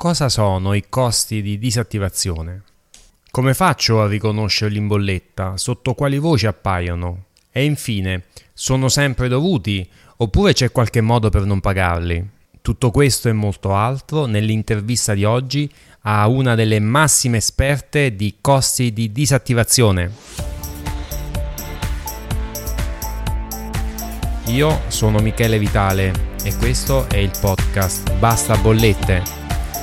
Cosa sono i costi di disattivazione? Come faccio a riconoscerli in bolletta? Sotto quali voci appaiono? E infine, sono sempre dovuti oppure c'è qualche modo per non pagarli? Tutto questo e molto altro nell'intervista di oggi a una delle massime esperte di costi di disattivazione. Io sono Michele Vitale e questo è il podcast Basta Bollette.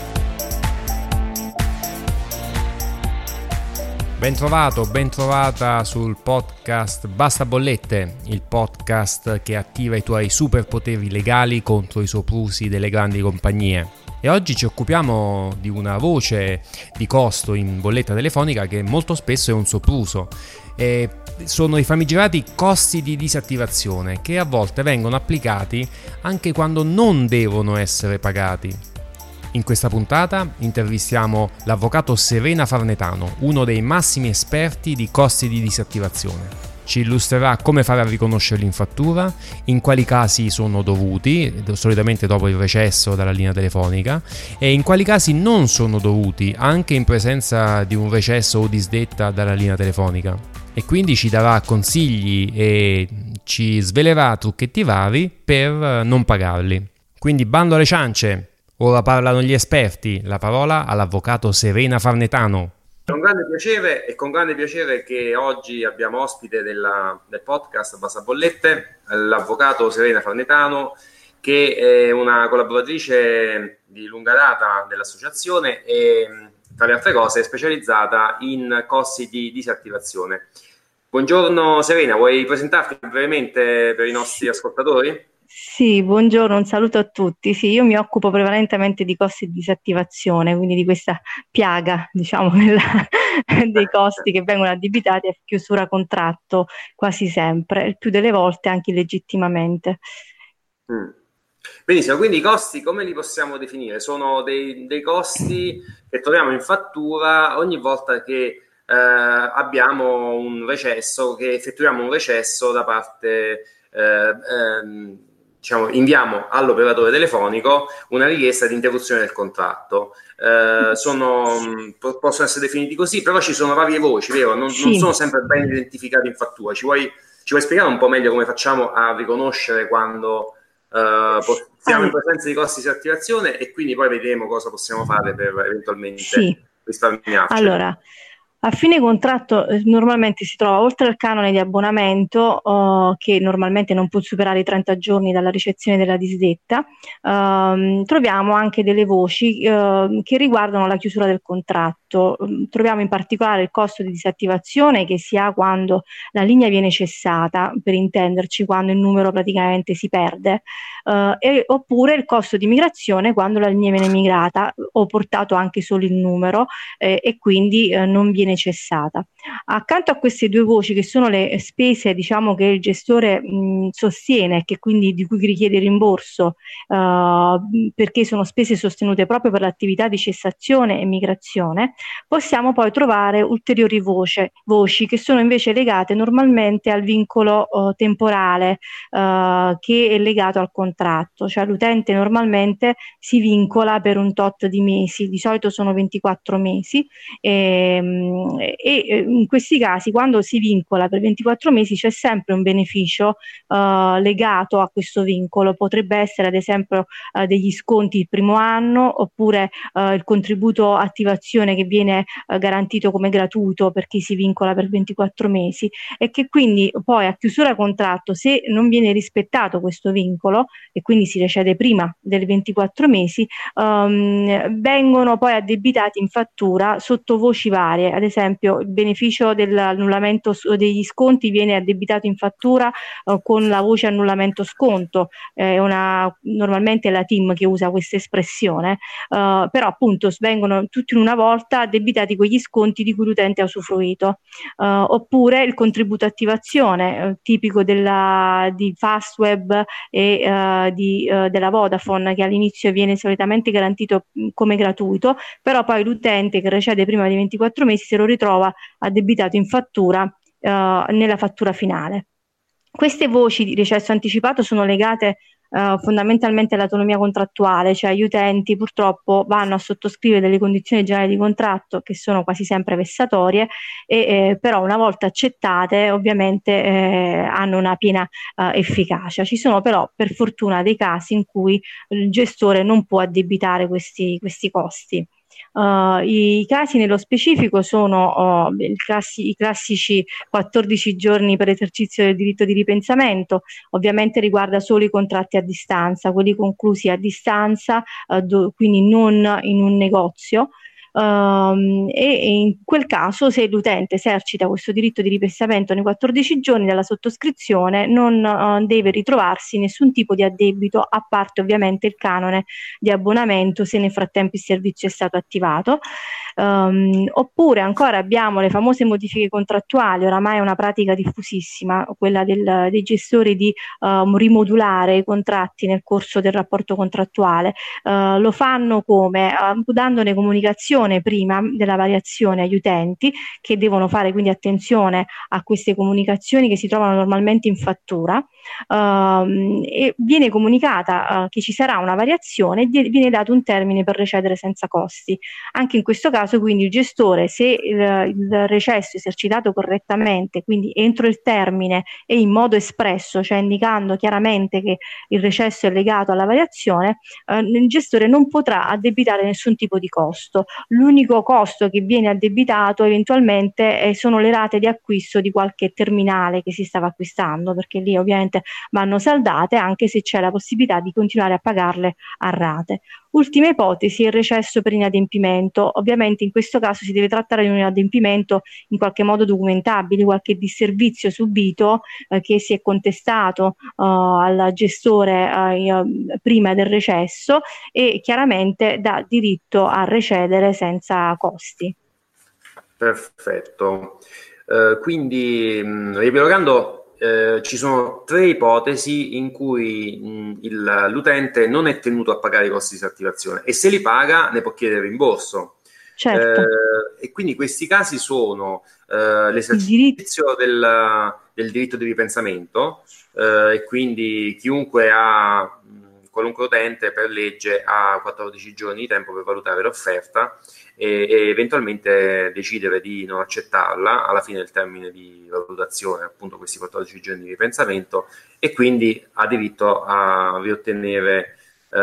Bentrovato, bentrovata sul podcast Basta Bollette, il podcast che attiva i tuoi superpoteri legali contro i soprusi delle grandi compagnie. E oggi ci occupiamo di una voce di costo in bolletta telefonica che molto spesso è un sopruso. E sono i famigerati costi di disattivazione che a volte vengono applicati anche quando non devono essere pagati. In questa puntata intervistiamo l'avvocato Serena Farnetano, uno dei massimi esperti di costi di disattivazione. Ci illustrerà come fare a riconoscerli in fattura, in quali casi sono dovuti, solitamente dopo il recesso dalla linea telefonica, e in quali casi non sono dovuti, anche in presenza di un recesso o disdetta dalla linea telefonica. E quindi ci darà consigli e ci svelerà trucchetti vari per non pagarli. Quindi bando alle ciance! Ora parlano gli esperti, la parola all'avvocato Serena Farnetano. Con grande piacere che oggi abbiamo ospite del podcast Basta Bollette l'avvocato Serena Farnetano, che è una collaboratrice di lunga data dell'associazione e tra le altre cose è specializzata in costi di disattivazione. Buongiorno Serena, vuoi presentarti brevemente per i nostri ascoltatori? Sì, buongiorno, un saluto a tutti. Sì, io mi occupo prevalentemente di costi di disattivazione, quindi di questa piaga, diciamo, dei costi che vengono addebitati a chiusura contratto quasi sempre, il più delle volte anche illegittimamente. Benissimo, quindi i costi come li possiamo definire? Sono dei costi che troviamo in fattura ogni volta che abbiamo un recesso, che effettuiamo un recesso da parte inviamo all'operatore telefonico una richiesta di interruzione del contratto. Possono essere definiti così, però ci sono varie voci, vero? Non sono sempre ben identificati in fattura. Ci vuoi spiegare un po' meglio come facciamo a riconoscere quando siamo in presenza di costi di attivazione e quindi poi vedremo cosa possiamo fare per eventualmente risparmiarci? Allora, a fine contratto normalmente si trova, oltre al canone di abbonamento che normalmente non può superare i 30 giorni dalla ricezione della disdetta, troviamo anche delle voci che riguardano la chiusura del contratto. Troviamo in particolare il costo di disattivazione che si ha quando la linea viene cessata, per intenderci quando il numero praticamente si perde, oppure il costo di migrazione quando la linea viene migrata o portato anche solo il numero e quindi non viene cessata. Accanto a queste due voci, che sono le spese, diciamo, che il gestore sostiene e che quindi di cui richiede rimborso perché sono spese sostenute proprio per l'attività di cessazione e migrazione, possiamo poi trovare ulteriori voci che sono invece legate normalmente al vincolo temporale che è legato al contratto, cioè l'utente normalmente si vincola per un tot di mesi, di solito sono 24 mesi e in questi casi quando si vincola per 24 mesi c'è sempre un beneficio legato a questo vincolo. Potrebbe essere ad esempio degli sconti il primo anno, oppure il contributo attivazione che viene garantito come gratuito per chi si vincola per 24 mesi e che quindi poi a chiusura contratto, se non viene rispettato questo vincolo e quindi si recede prima dei 24 mesi, vengono poi addebitati in fattura sotto voci varie. Ad esempio il beneficio dell'annullamento degli sconti viene addebitato in fattura con la voce annullamento sconto, normalmente è la team che usa questa espressione, però appunto vengono tutti in una volta addebitati quegli sconti di cui l'utente ha usufruito, oppure il contributo attivazione tipico di Fastweb e della Vodafone, che all'inizio viene solitamente garantito come gratuito, però poi l'utente che recede prima di 24 mesi se lo ritrova addebitato in fattura nella fattura finale. Queste voci di recesso anticipato sono legate fondamentalmente l'autonomia contrattuale, cioè gli utenti purtroppo vanno a sottoscrivere delle condizioni generali di contratto che sono quasi sempre vessatorie e però una volta accettate ovviamente hanno una piena efficacia. Ci sono però per fortuna dei casi in cui il gestore non può addebitare questi costi. I casi nello specifico sono i classici 14 giorni per esercizio del diritto di ripensamento, ovviamente riguarda solo i contratti a distanza, quelli conclusi a distanza, quindi non in un negozio. E in quel caso, se l'utente esercita questo diritto di ripensamento nei 14 giorni dalla sottoscrizione, non deve ritrovarsi nessun tipo di addebito, a parte ovviamente il canone di abbonamento se nel frattempo il servizio è stato attivato. Oppure ancora abbiamo le famose modifiche contrattuali, oramai è una pratica diffusissima, quella dei gestori di rimodulare i contratti nel corso del rapporto contrattuale. Lo fanno come? Dandone comunicazione prima della variazione agli utenti, che devono fare quindi attenzione a queste comunicazioni che si trovano normalmente in fattura, e viene comunicata che ci sarà una variazione e viene dato un termine per recedere senza costi. Anche in questo caso quindi il gestore, se il recesso è esercitato correttamente, quindi entro il termine e in modo espresso, cioè indicando chiaramente che il recesso è legato alla variazione, il gestore non potrà addebitare nessun tipo di costo. L'unico costo che viene addebitato eventualmente sono le rate di acquisto di qualche terminale che si stava acquistando, perché lì ovviamente vanno saldate, anche se c'è la possibilità di continuare a pagarle a rate. Ultima ipotesi, il recesso per inadempimento. Ovviamente in questo caso si deve trattare di un inadempimento in qualche modo documentabile, qualche disservizio subito che si è contestato al gestore prima del recesso e chiaramente dà diritto a recedere senza costi. Perfetto. Quindi, riepilogando, ci sono 3 ipotesi in cui l'utente non è tenuto a pagare i costi di disattivazione e se li paga ne può chiedere rimborso. Certo. E quindi questi casi sono l'esercizio del diritto di ripensamento, e quindi chiunque ha, qualunque utente per legge ha 14 giorni di tempo per valutare l'offerta e eventualmente decidere di non accettarla alla fine del termine di valutazione, appunto questi 14 giorni di ripensamento, e quindi ha diritto a riottenere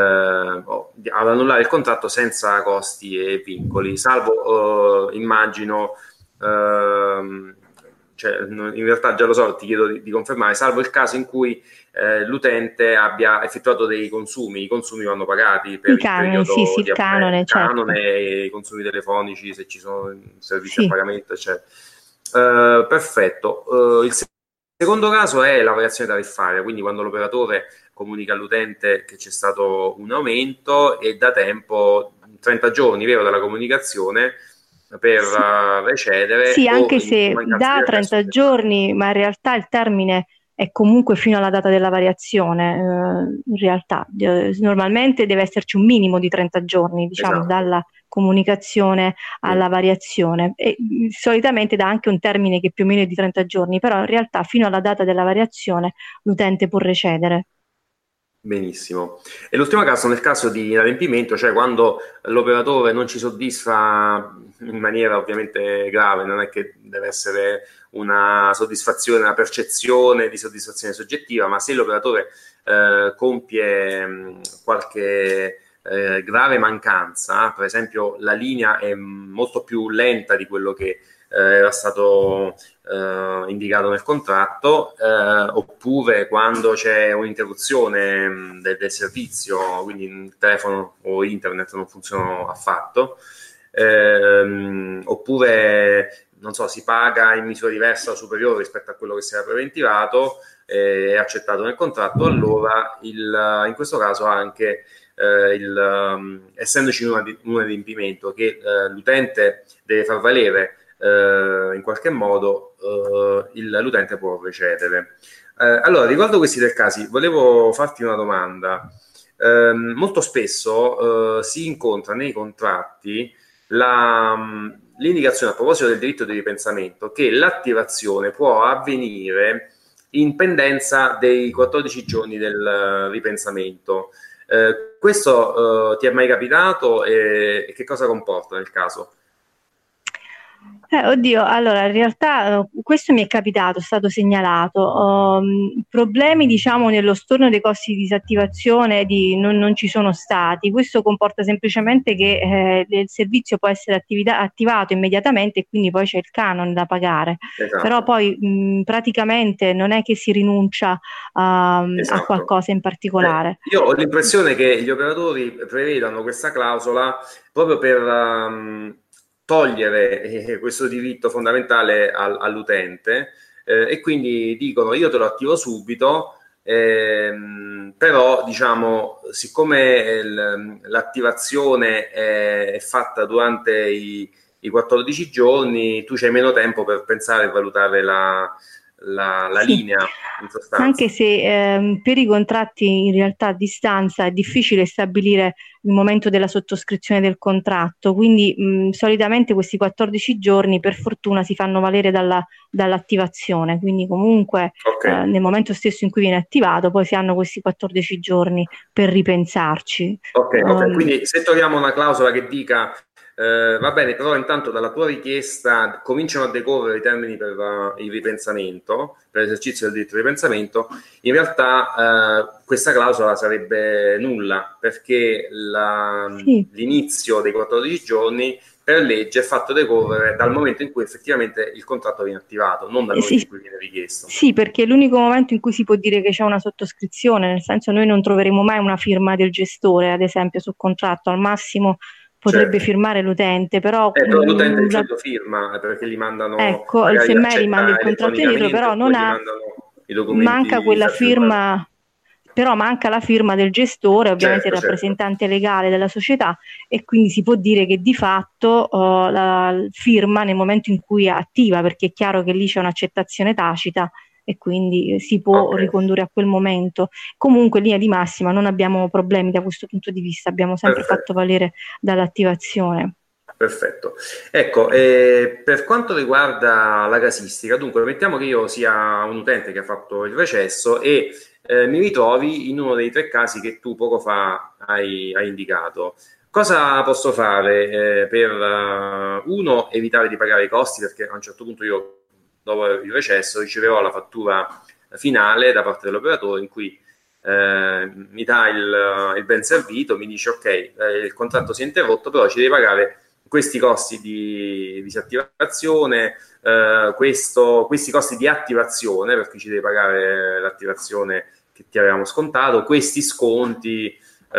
ad annullare il contratto senza costi e vincoli, salvo immagino cioè, in realtà già lo so, ti chiedo di confermare, salvo il caso in cui l'utente abbia effettuato dei consumi, i consumi vanno pagati per il periodo sì, di il canone, canone, certo. e i consumi telefonici se ci sono servizi Sì. a pagamento, eccetera. Perfetto. Il secondo caso è la variazione tariffaria, quindi quando l'operatore comunica all'utente che c'è stato un aumento e da tempo 30 giorni, vero, dalla comunicazione per recedere, sì, o anche in se mancanza di da recesso 30 giorni, ma in realtà il termine è comunque fino alla data della variazione. In realtà, normalmente deve esserci un minimo di 30 giorni, diciamo, Esatto. dalla comunicazione alla variazione. E solitamente dà anche un termine che più o meno è di 30 giorni, però in realtà fino alla data della variazione l'utente può recedere. Benissimo. E l'ultimo caso, nel caso di inadempimento, cioè quando l'operatore non ci soddisfa in maniera ovviamente grave, non è che deve essere una soddisfazione, una percezione di soddisfazione soggettiva, ma se l'operatore compie qualche grave mancanza, per esempio la linea è molto più lenta di quello che era stato indicato nel contratto, oppure quando c'è un'interruzione del servizio, quindi il telefono o internet non funzionano affatto, oppure non so, si paga in misura diversa o superiore rispetto a quello che si era preventivato, è accettato nel contratto, allora in questo caso anche essendoci un adempimento che l'utente deve far valere in qualche modo, l'utente può recedere. Allora, riguardo questi 3 casi, volevo farti una domanda. Molto spesso si incontra nei contratti l'indicazione a proposito del diritto di ripensamento che l'attivazione può avvenire in pendenza dei 14 giorni del ripensamento. Questo ti è mai capitato e che cosa comporta nel caso? Oddio, allora in realtà questo mi è capitato, è stato segnalato. Problemi diciamo nello storno dei costi di disattivazione non ci sono stati. Questo comporta semplicemente che il servizio può essere attivato immediatamente e quindi poi c'è il canone da pagare. Esatto. Però poi praticamente non è che si rinuncia a Esatto. qualcosa in particolare. Io ho l'impressione che gli operatori prevedano questa clausola proprio per togliere questo diritto fondamentale all'utente, e quindi dicono io te lo attivo subito, però diciamo siccome l'attivazione è fatta durante i 14 giorni, tu c'hai meno tempo per pensare e valutare la Sì. linea, in sostanza. Anche se per i contratti in realtà a distanza è difficile stabilire il momento della sottoscrizione del contratto, quindi solitamente questi 14 giorni per fortuna si fanno valere dall'attivazione, quindi comunque nel momento stesso in cui viene attivato poi si hanno questi 14 giorni per ripensarci. Ok, quindi se troviamo una clausola che dica va bene, però intanto dalla tua richiesta cominciano a decorrere i termini per il ripensamento, per l'esercizio del diritto di ripensamento, in realtà questa clausola sarebbe nulla, perché l'inizio dei 14 giorni per legge è fatto decorrere dal momento in cui effettivamente il contratto viene attivato, non dal momento in cui viene richiesto. Sì, perché è l'unico momento in cui si può dire che c'è una sottoscrizione, nel senso noi non troveremo mai una firma del gestore, ad esempio, sul contratto, al massimo potrebbe firmare l'utente, però l'utente di solito firma perché gli mandano, ecco, magari semmai rimanda il contratto indietro, però non ha, i documenti manca quella firma, però manca la firma del gestore, ovviamente il rappresentante legale della società, e quindi si può dire che di fatto la firma nel momento in cui è attiva, perché è chiaro che lì c'è un'accettazione tacita e quindi si può ricondurre a quel momento. Comunque in linea di massima non abbiamo problemi da questo punto di vista, abbiamo sempre fatto valere dall'attivazione. Perfetto. Ecco, per quanto riguarda la casistica, dunque mettiamo che io sia un utente che ha fatto il recesso e mi ritrovi in uno dei 3 casi che tu poco fa hai indicato. Cosa posso fare per uno, evitare di pagare i costi, perché a un certo punto io dopo il recesso riceverò la fattura finale da parte dell'operatore in cui mi dà il ben servito, mi dice ok, il contratto si è interrotto, però ci devi pagare questi costi di disattivazione, questi costi di attivazione, perché ci devi pagare l'attivazione che ti avevamo scontato, questi sconti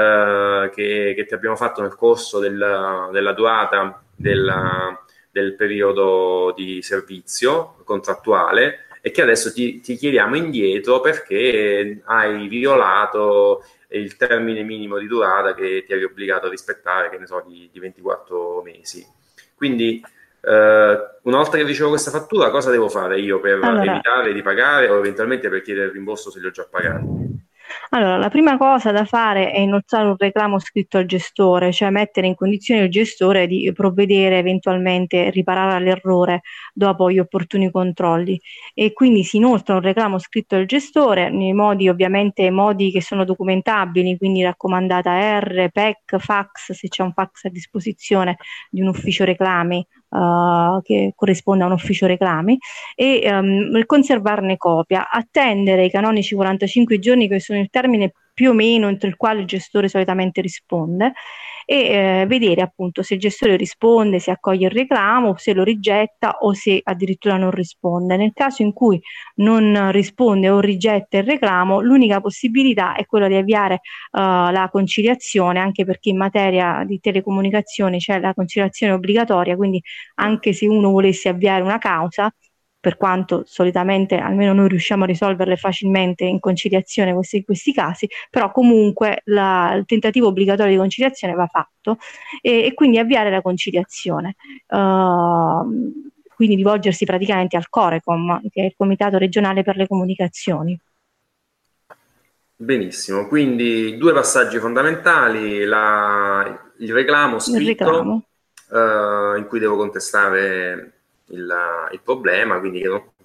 che ti abbiamo fatto nel corso della durata del periodo di servizio contrattuale e che adesso ti chiediamo indietro perché hai violato il termine minimo di durata che ti eri obbligato a rispettare, che ne so, di 24 mesi. Quindi una volta che ricevo questa fattura, cosa devo fare io per evitare di pagare o eventualmente per chiedere il rimborso se li ho già pagati? Allora, la prima cosa da fare è inoltrare un reclamo scritto al gestore, cioè mettere in condizione il gestore di provvedere eventualmente, riparare all'errore dopo gli opportuni controlli. E quindi si inoltra un reclamo scritto al gestore nei modi, ovviamente, modi che sono documentabili, quindi raccomandata R, PEC, fax, se c'è un fax a disposizione di un ufficio reclami. Che corrisponde a un ufficio reclami e conservarne copia, attendere i canonici 45 giorni che sono il termine più o meno entro il quale il gestore solitamente risponde e vedere appunto se il gestore risponde, se accoglie il reclamo, se lo rigetta o se addirittura non risponde. Nel caso in cui non risponde o rigetta il reclamo, l'unica possibilità è quella di avviare la conciliazione, anche perché in materia di telecomunicazioni c'è la conciliazione obbligatoria, quindi anche se uno volesse avviare una causa, per quanto solitamente almeno noi riusciamo a risolverle facilmente in conciliazione questi casi, però comunque il tentativo obbligatorio di conciliazione va fatto e quindi avviare la conciliazione. Quindi rivolgersi praticamente al Corecom, che è il Comitato regionale per le comunicazioni. Benissimo, quindi 2 passaggi fondamentali, il reclamo scritto in cui devo contestare il problema, quindi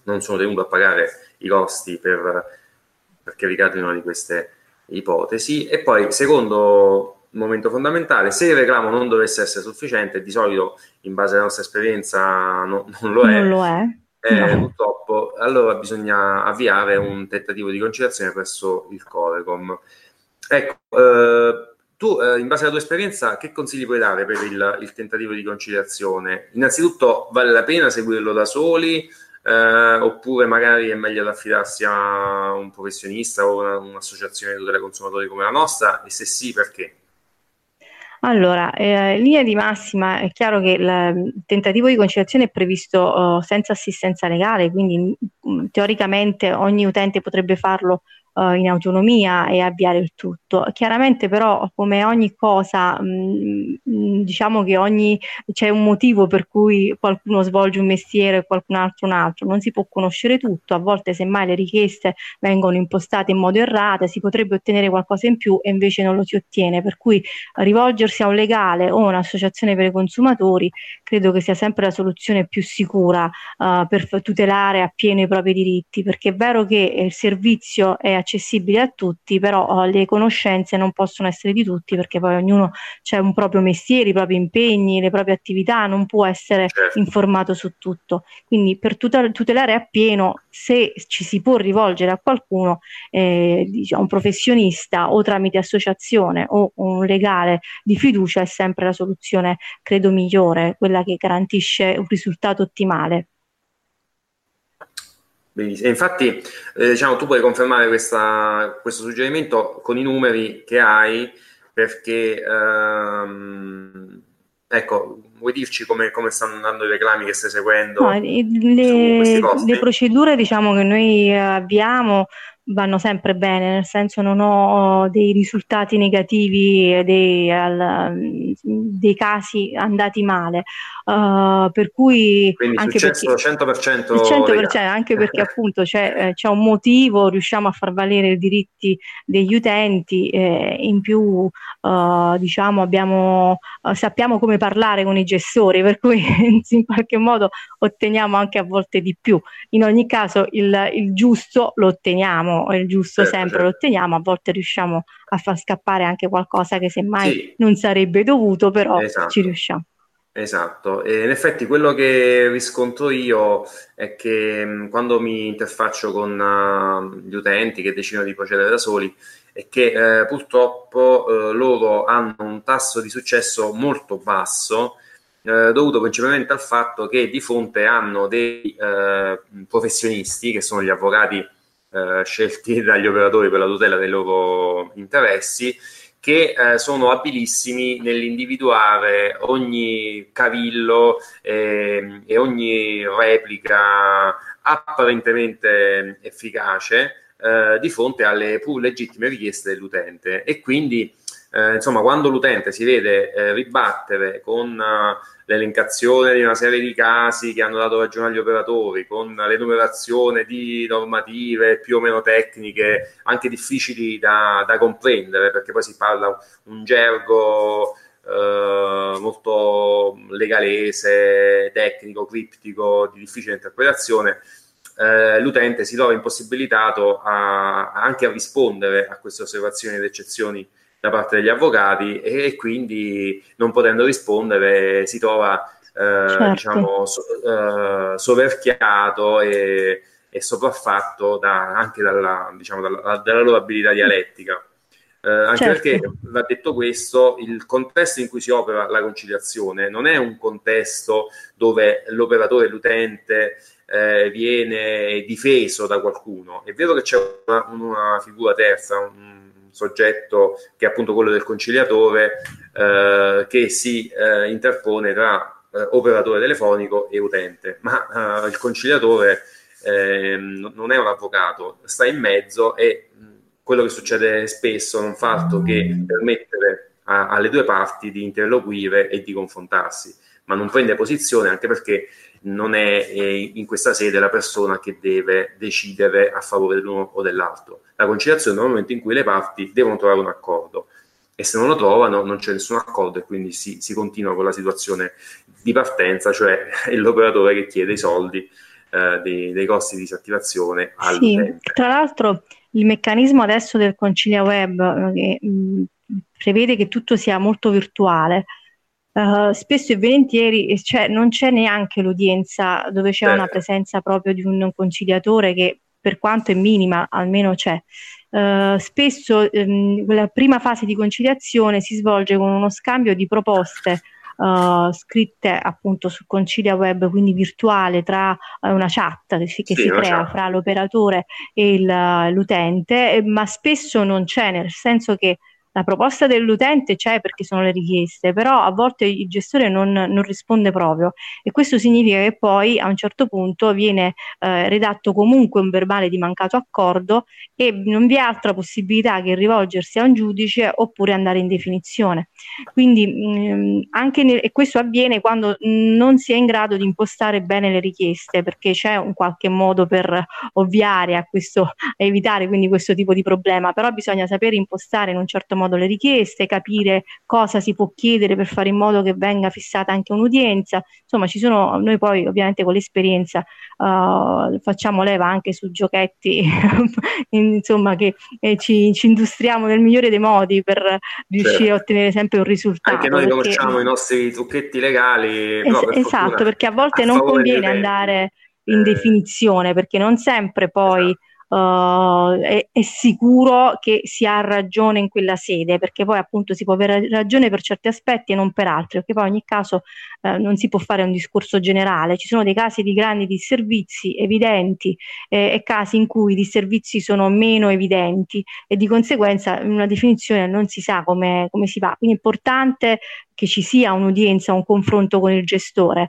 non sono tenuto a pagare i costi perché ricade in una di queste ipotesi. E poi, secondo momento fondamentale, se il reclamo non dovesse essere sufficiente, di solito in base alla nostra esperienza non lo è, Non lo è? No. purtroppo, allora bisogna avviare un tentativo di conciliazione presso il Corecom. Ecco, tu in base alla tua esperienza che consigli puoi dare per il tentativo di conciliazione? Innanzitutto, vale la pena seguirlo da soli, oppure magari è meglio affidarsi a un professionista o un'associazione di tutela consumatori come la nostra, e se sì, perché? Allora, in linea di massima è chiaro che il tentativo di conciliazione è previsto senza assistenza legale, quindi teoricamente ogni utente potrebbe farlo in autonomia e avviare il tutto. Chiaramente però, come ogni cosa, diciamo che c'è un motivo per cui qualcuno svolge un mestiere e qualcun altro un altro, non si può conoscere tutto, a volte semmai le richieste vengono impostate in modo errato, si potrebbe ottenere qualcosa in più e invece non lo si ottiene, per cui rivolgersi a un legale o un'associazione per i consumatori credo che sia sempre la soluzione più sicura per tutelare appieno i propri diritti, perché è vero che il servizio è accessibile a tutti, però le conoscenze non possono essere di tutti, perché poi ognuno c'è un proprio mestiere, i propri impegni, le proprie attività, non può essere informato su tutto. Quindi per tutelare appieno, se ci si può rivolgere a qualcuno, diciamo, un professionista o tramite associazione o un legale di fiducia, è sempre la soluzione, credo, migliore, quella che garantisce un risultato ottimale. Benissimo. E infatti, diciamo, tu puoi confermare questo suggerimento con i numeri che hai, perché ecco, vuoi dirci come stanno andando i reclami che stai seguendo No, su questi costi? le procedure, diciamo, che noi abbiamo vanno sempre bene, nel senso non ho dei risultati negativi, dei casi andati male, per cui Quindi anche successo perché 100% il legale. 100%, anche perché appunto c'è un motivo, riusciamo a far valere i diritti degli utenti, in più diciamo sappiamo come parlare con i gestori, per cui in qualche modo otteniamo anche a volte di più. In ogni caso il giusto lo otteniamo, il giusto sempre lo otteniamo, a volte riusciamo a far scappare anche qualcosa che semmai non sarebbe dovuto, però ci riusciamo. Esatto, e in effetti quello che riscontro io è che quando mi interfaccio con gli utenti che decidono di procedere da soli, è che purtroppo loro hanno un tasso di successo molto basso, dovuto principalmente al fatto che di fronte hanno dei professionisti, che sono gli avvocati scelti dagli operatori per la tutela dei loro interessi, che sono abilissimi nell'individuare ogni cavillo e ogni replica apparentemente efficace di fronte alle pur legittime richieste dell'utente. E quindi insomma, quando l'utente si vede ribattere con l'elencazione di una serie di casi che hanno dato ragione agli operatori, con l'enumerazione di normative più o meno tecniche, anche difficili da comprendere, perché poi si parla un gergo molto legalese, tecnico, criptico, di difficile interpretazione, l'utente si trova impossibilitato anche a rispondere a queste osservazioni ed eccezioni da parte degli avvocati, e quindi non potendo rispondere si trova diciamo soverchiato e sopraffatto anche dalla loro abilità dialettica. Anche perché, va detto questo, il contesto in cui si opera la conciliazione non è un contesto dove l'operatore e l'utente viene difeso da qualcuno. È vero che c'è una figura terza, un soggetto che è appunto quello del conciliatore, che si interpone tra operatore telefonico e utente, ma il conciliatore non è un avvocato, sta in mezzo, e quello che succede spesso non fa altro che permettere alle due parti di interloquire e di confrontarsi, ma non prende posizione, anche perché non è in questa sede la persona che deve decidere a favore dell'uno o dell'altro. La conciliazione è il momento in cui le parti devono trovare un accordo, e se non lo trovano non c'è nessun accordo, e quindi si continua con la situazione di partenza, cioè è l'operatore che chiede i soldi dei costi di disattivazione Sì, all'utente. tra l'altro il meccanismo adesso del Concilia Web che prevede che tutto sia molto virtuale. Spesso e volentieri non c'è neanche l'udienza dove c'è una presenza proprio di un conciliatore che, per quanto è minima, almeno c'è. Spesso la prima fase di conciliazione si svolge con uno scambio di proposte scritte appunto su Concilia Web, quindi virtuale, tra una chat che si crea chat fra l'operatore e l'utente, ma spesso non c'è, nel senso che la proposta dell'utente c'è perché sono le richieste, però a volte il gestore non risponde proprio, e questo significa che poi a un certo punto viene redatto comunque un verbale di mancato accordo e non vi è altra possibilità che rivolgersi a un giudice oppure andare in definizione. Quindi e questo avviene quando non si è in grado di impostare bene le richieste, perché c'è un qualche modo per ovviare a evitare quindi questo tipo di problema, però bisogna sapere impostare in un certo modo le richieste, capire cosa si può chiedere per fare in modo che venga fissata anche un'udienza. Insomma, noi poi ovviamente con l'esperienza facciamo leva anche su giochetti insomma che ci industriamo nel migliore dei modi per riuscire a ottenere sempre un risultato. Anche noi conosciamo i nostri trucchetti legali, però per esatto, fortuna perché a volte non conviene andare in definizione, perché non sempre poi è sicuro che si ha ragione in quella sede, perché poi appunto si può avere ragione per certi aspetti e non per altri, perché poi in ogni caso non si può fare un discorso generale. Ci sono dei casi di grandi disservizi evidenti e casi in cui i disservizi sono meno evidenti e di conseguenza in una definizione non si sa come si va. Quindi è importante che ci sia un'udienza, un confronto con il gestore,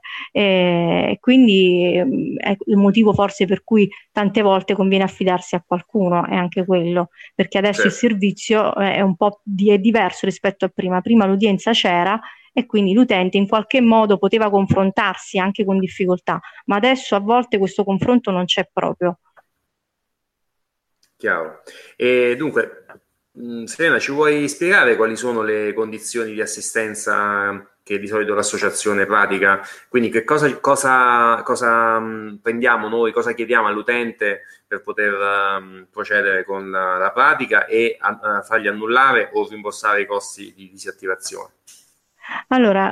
quindi è il motivo forse per cui tante volte conviene affidarsi a qualcuno, è anche quello, perché adesso il servizio è un po' è diverso rispetto a prima. Prima l'udienza c'era e quindi l'utente in qualche modo poteva confrontarsi anche con difficoltà, ma adesso a volte questo confronto non c'è proprio. Chiaro. E dunque, Serena, ci vuoi spiegare quali sono le condizioni di assistenza che di solito l'associazione pratica? Quindi che cosa prendiamo noi, cosa chiediamo all'utente per poter procedere con la pratica e fargli annullare o rimborsare i costi di disattivazione? Allora,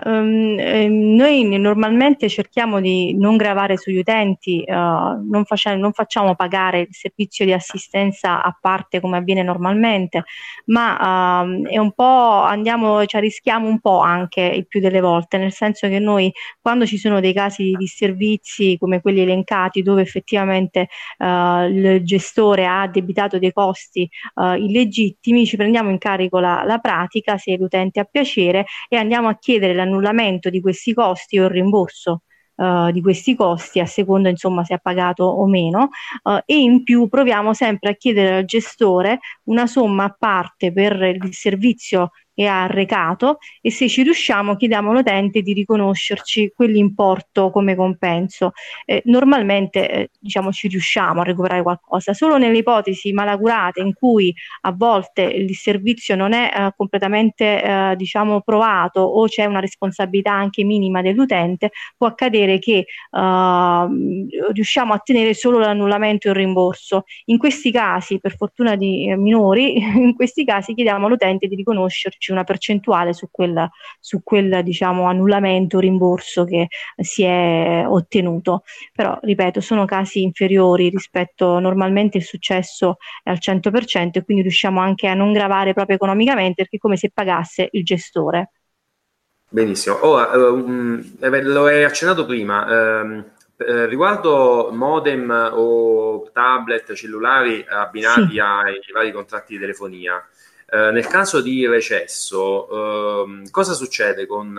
noi normalmente cerchiamo di non gravare sugli utenti, non facciamo pagare il servizio di assistenza a parte come avviene normalmente, ma è un po' rischiamo un po' anche il più delle volte, nel senso che noi quando ci sono dei casi di disservizi come quelli elencati, dove effettivamente il gestore ha addebitato dei costi illegittimi, ci prendiamo in carico la pratica se l'utente ha piacere e andiamo a chiedere l'annullamento di questi costi o il rimborso di questi costi a seconda insomma se ha pagato o meno, e in più proviamo sempre a chiedere al gestore una somma a parte per il servizio che ha arrecato e se ci riusciamo chiediamo all'utente di riconoscerci quell'importo come compenso. Normalmente diciamo ci riusciamo a recuperare qualcosa, solo nelle ipotesi malaugurate in cui a volte il servizio non è completamente diciamo provato o c'è una responsabilità anche minima dell'utente, può accadere che riusciamo a ottenere solo l'annullamento e il rimborso. In questi casi, per fortuna di minori, in questi casi chiediamo all'utente di riconoscerci una percentuale su quel diciamo annullamento o rimborso che si è ottenuto. Però ripeto, sono casi inferiori rispetto normalmente il successo è al 100% e quindi riusciamo anche a non gravare proprio economicamente perché è come se pagasse il gestore. Benissimo. Ora, lo hai accennato prima, riguardo modem o tablet cellulari abbinati ai vari contratti di telefonia, nel caso di recesso, cosa succede con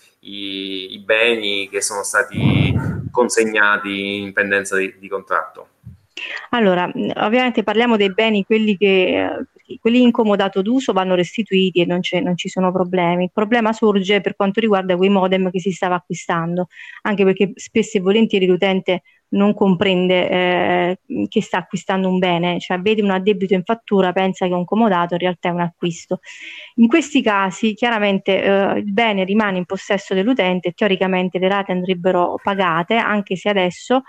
i beni che sono stati consegnati in pendenza di contratto? Allora, ovviamente parliamo dei beni, quelli in comodato d'uso vanno restituiti e non ci sono problemi. Il problema sorge per quanto riguarda quei modem che si stava acquistando, anche perché spesso e volentieri l'utente non comprende che sta acquistando un bene, cioè vede un addebito in fattura, pensa che è un comodato, in realtà è un acquisto. In questi casi chiaramente il bene rimane in possesso dell'utente e teoricamente le rate andrebbero pagate, anche se adesso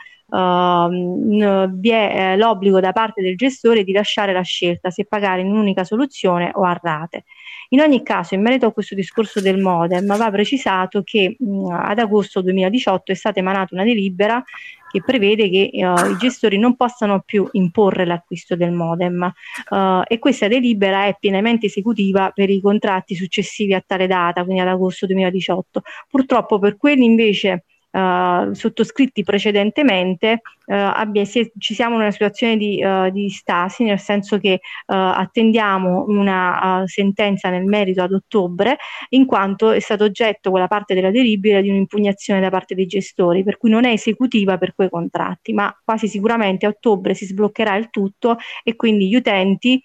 vi è l'obbligo da parte del gestore di lasciare la scelta se pagare in un'unica soluzione o a rate. In ogni caso, in merito a questo discorso del modem, va precisato che ad agosto 2018 è stata emanata una delibera che prevede che i gestori non possano più imporre l'acquisto del modem e questa delibera è pienamente esecutiva per i contratti successivi a tale data, quindi ad agosto 2018. Purtroppo per quelli invece sottoscritti precedentemente ci siamo in una situazione di stasi, nel senso che attendiamo una sentenza nel merito ad ottobre, in quanto è stato oggetto quella parte della delibera di un'impugnazione da parte dei gestori, per cui non è esecutiva per quei contratti, ma quasi sicuramente a ottobre si sbloccherà il tutto e quindi gli utenti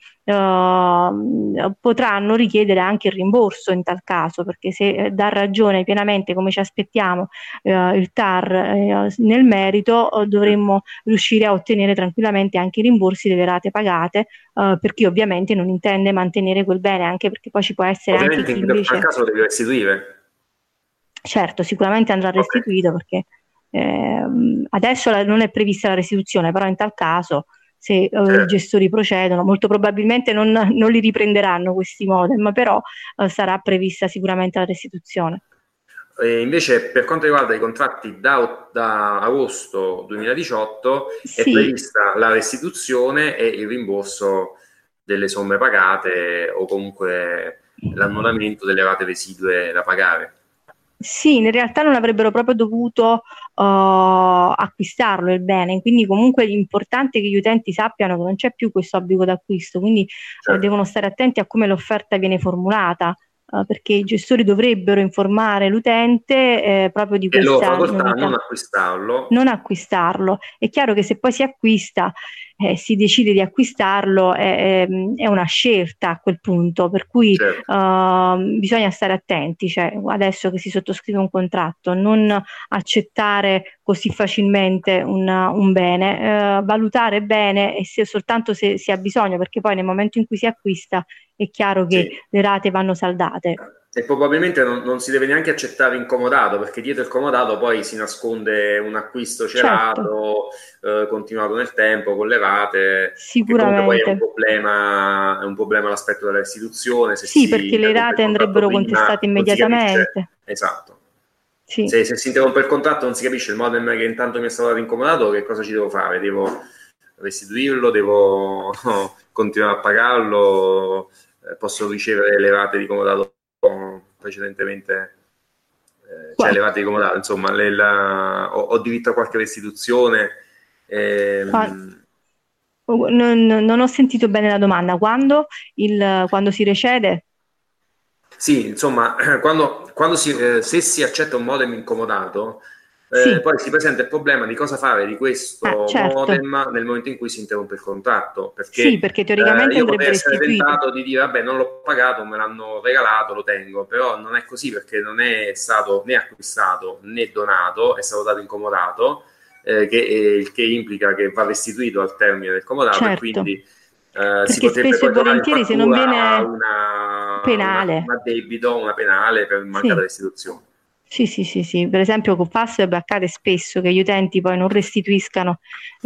potranno richiedere anche il rimborso in tal caso, perché se dà ragione pienamente come ci aspettiamo il TAR nel merito, dovremmo riuscire a ottenere tranquillamente anche i rimborsi delle rate pagate per chi ovviamente non intende mantenere quel bene, anche perché poi ci può essere Ovviamente anche chi in tal invece, caso lo devi restituire. certo, sicuramente andrà Ok. restituito perché adesso non è prevista la restituzione, però in tal caso se i Certo. gestori procedono, molto probabilmente non li riprenderanno questi modem, però sarà prevista sicuramente la restituzione. Invece, per quanto riguarda i contratti da agosto 2018, è Sì, prevista la restituzione e il rimborso delle somme pagate o comunque l'annullamento delle rate residue da pagare. sì, in realtà non avrebbero proprio dovuto acquistarlo il bene, quindi comunque è importante che gli utenti sappiano che non c'è più questo obbligo d'acquisto, quindi Certo. devono stare attenti a come l'offerta viene formulata, perché i gestori dovrebbero informare l'utente proprio di È loro questa facoltà novità. non acquistarlo. Non acquistarlo. È chiaro che se poi si acquista, si decide di acquistarlo, è una scelta a quel punto, per cui Certo. bisogna stare attenti, cioè adesso che si sottoscrive un contratto, non accettare così facilmente un bene, valutare bene e soltanto se si ha bisogno, perché poi nel momento in cui si acquista è chiaro che Sì. le rate vanno saldate. E probabilmente non si deve neanche accettare incomodato, perché dietro il comodato poi si nasconde un acquisto Certo, celato, continuato nel tempo, con le rate, che comunque poi sicuramente. è un problema l'aspetto della restituzione, se Sì, perché si le interrompe il rate contratto andrebbero prima contestate non si capisce. immediatamente. Esatto. Sì. Se si interrompe il contratto non si capisce il modem che intanto mi è stato dato incomodato, che cosa ci devo fare? Devo restituirlo? Devo continuare a pagarlo? Posso ricevere le rate di comodato precedentemente, cioè le rate di comodato, insomma, ho diritto a qualche restituzione? Qua- non ho sentito bene la domanda. Quando si recede? Sì, insomma, se si accetta un modem incomodato, Sì, poi si presenta il problema di cosa fare di questo certo. modem nel momento in cui si interrompe il contratto, Sì, perché perché teoricamente io potrei andrebbe essere restituito. tentato di dire, vabbè, non l'ho pagato, me l'hanno regalato, lo tengo, però non è così, perché non è stato né acquistato né donato, è stato dato incomodato, il che implica che va restituito al termine del comodato, e Certo, quindi si perché potrebbe spesso e poi trovare in volentieri se non fattura viene un penale. addebito, una penale per mancata Sì. restituzione. Sì, sì, sì, sì. Per esempio con Fastweb accade spesso che gli utenti poi non restituiscano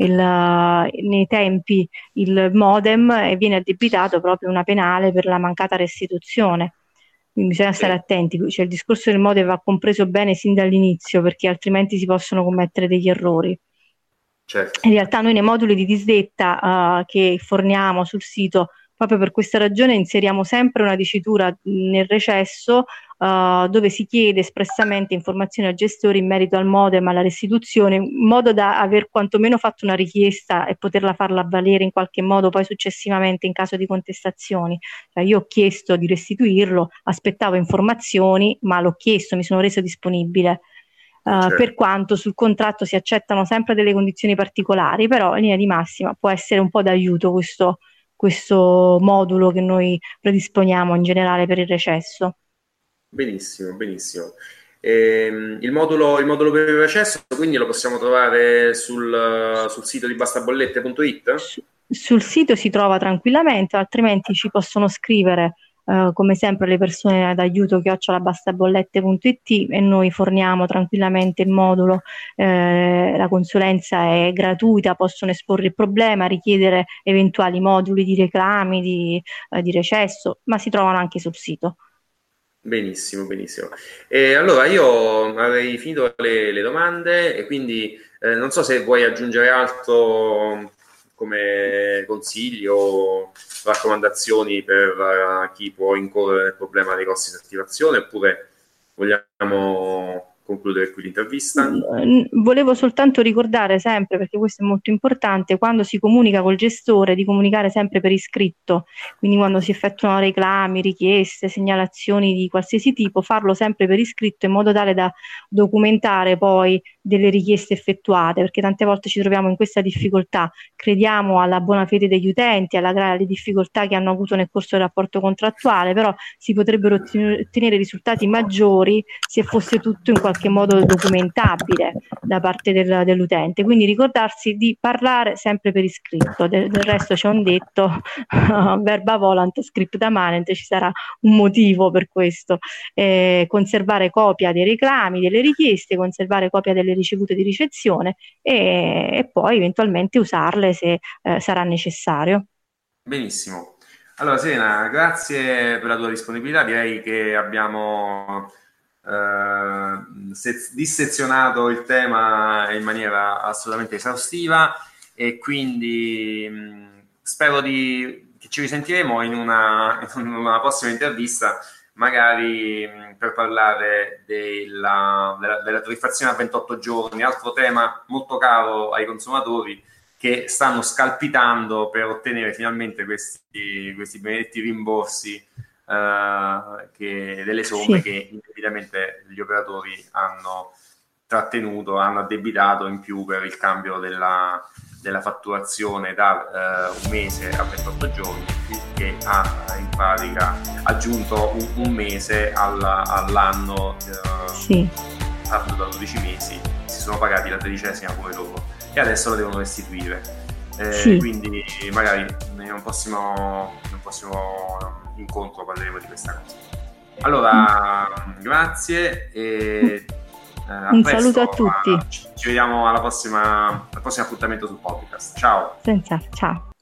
nei tempi il modem e viene addebitato proprio una penale per la mancata restituzione. Quindi bisogna stare Sì, attenti, cioè il discorso del modem va compreso bene sin dall'inizio perché altrimenti si possono commettere degli errori. certo. In realtà noi nei moduli di disdetta che forniamo sul sito, proprio per questa ragione inseriamo sempre una dicitura nel recesso dove si chiede espressamente informazioni al gestore in merito al modem, alla restituzione, in modo da aver quantomeno fatto una richiesta e poterla farla valere in qualche modo poi successivamente in caso di contestazioni. Cioè, io ho chiesto di restituirlo, aspettavo informazioni, ma l'ho chiesto, mi sono reso disponibile. Per Certo. quanto sul contratto si accettano sempre delle condizioni particolari, però in linea di massima può essere un po' d'aiuto questo modulo che noi predisponiamo in generale per il recesso. Benissimo, benissimo. Il modulo per il recesso quindi lo possiamo trovare sul sito di bastabollette.it? Sul sito si trova tranquillamente, altrimenti ci possono scrivere come sempre le persone d'aiuto @bastabollette.it e noi forniamo tranquillamente il modulo. La consulenza è gratuita, possono esporre il problema, richiedere eventuali moduli di reclami, di recesso, ma si trovano anche sul sito. Benissimo, benissimo. E allora io avrei finito le domande e quindi non so se vuoi aggiungere altro come consigli o raccomandazioni per chi può incorrere nel problema dei costi di attivazione, oppure vogliamo concludere qui l'intervista? Volevo soltanto ricordare sempre, perché questo è molto importante, quando si comunica col gestore, di comunicare sempre per iscritto, quindi quando si effettuano reclami, richieste, segnalazioni di qualsiasi tipo, farlo sempre per iscritto in modo tale da documentare poi delle richieste effettuate, perché tante volte ci troviamo in questa difficoltà, crediamo alla buona fede degli utenti, alle difficoltà che hanno avuto nel corso del rapporto contrattuale, però si potrebbero ottenere risultati maggiori se fosse tutto in qualche modo documentabile da parte dell'utente. Quindi ricordarsi di parlare sempre per iscritto. Del resto c'è un detto, verba volant scripta manent, ci sarà un motivo per questo. Conservare copia dei reclami, delle richieste, conservare copia delle ricevute di ricezione e poi eventualmente usarle se sarà necessario. Benissimo. Allora Serena, grazie per la tua disponibilità. Direi che abbiamo dissezionato il tema in maniera assolutamente esaustiva e quindi spero che ci risentiremo in una prossima intervista, magari per parlare della tariffazione a 28 giorni, altro tema molto caro ai consumatori che stanno scalpitando per ottenere finalmente questi benedetti rimborsi delle somme che indebitamente gli operatori hanno trattenuto, hanno addebitato in più per il cambio della fatturazione da un mese a 28 giorni, che ha in pratica aggiunto un mese all'anno, fatto da 12 mesi, si sono pagati la 13ª come loro e adesso lo devono restituire. Quindi magari in un prossimo incontro parleremo di questa cosa. Allora, grazie e un saluto a tutti. Ci vediamo al prossimo appuntamento sul podcast. Ciao. Ciao.